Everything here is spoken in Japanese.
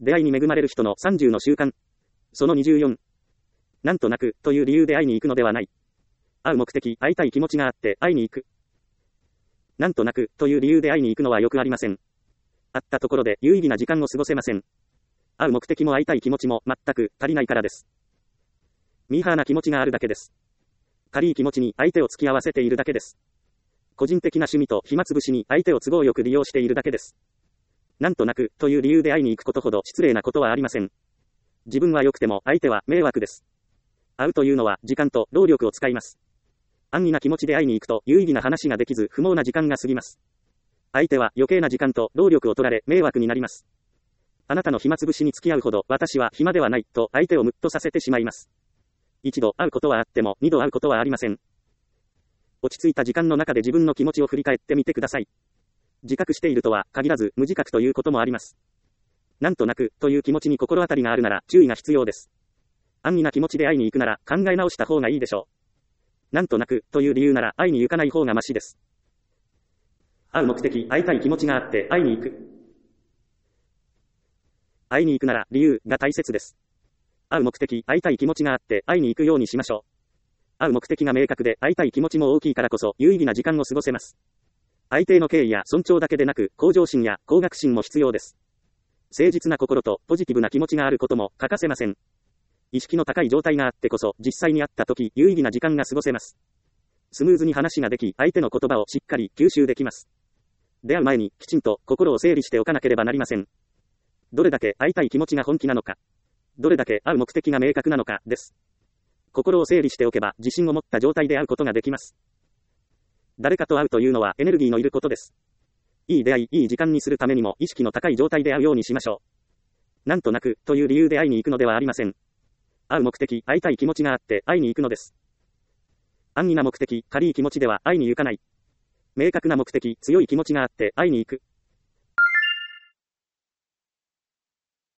出会いに恵まれる人の30の習慣。その24。なんとなく、という理由で会いに行くのではない。会う目的、会いたい気持ちがあって会いに行く。なんとなく、という理由で会いに行くのはよくありません。会ったところで有意義な時間を過ごせません。会う目的も会いたい気持ちも全く足りないからです。ミーハーな気持ちがあるだけです。軽い気持ちに相手を付き合わせているだけです。個人的な趣味と暇つぶしに相手を都合よく利用しているだけです。なんとなく、という理由で会いに行くことほど失礼なことはありません。自分は良くても相手は迷惑です。会うというのは時間と労力を使います。安易な気持ちで会いに行くと有意義な話ができず不毛な時間が過ぎます。相手は余計な時間と労力を取られ迷惑になります。あなたの暇つぶしに付き合うほど私は暇ではないと相手をムッとさせてしまいます。一度会うことはあっても二度会うことはありません。落ち着いた時間の中で自分の気持ちを振り返ってみてください。自覚しているとは限らず無自覚ということもあります。なんとなくという気持ちに心当たりがあるなら注意が必要です。安易な気持ちで会いに行くなら考え直した方がいいでしょう。なんとなくという理由なら会いに行かない方がマシです。会う目的、会いたい気持ちがあって会いに行く。会いに行くなら理由が大切です。会う目的、会いたい気持ちがあって会いに行くようにしましょう。会う目的が明確で会いたい気持ちも大きいからこそ有意義な時間を過ごせます。相手への敬意や尊重だけでなく向上心や高学心も必要です。誠実な心とポジティブな気持ちがあることも欠かせません。意識の高い状態があってこそ実際に会った時有意義な時間が過ごせます。スムーズに話ができ相手の言葉をしっかり吸収できます。出会う前にきちんと心を整理しておかなければなりません。どれだけ会いたい気持ちが本気なのか、どれだけ会う目的が明確なのかです。心を整理しておけば自信を持った状態で会うことができます。誰かと会うというのはエネルギーのいることです。いい出会い、いい時間にするためにも意識の高い状態で会うようにしましょう。なんとなくという理由で会いに行くのではありません。会う目的、会いたい気持ちがあって会いに行くのです。安易な目的、軽い気持ちでは会いに行かない。明確な目的、強い気持ちがあって会いに行く。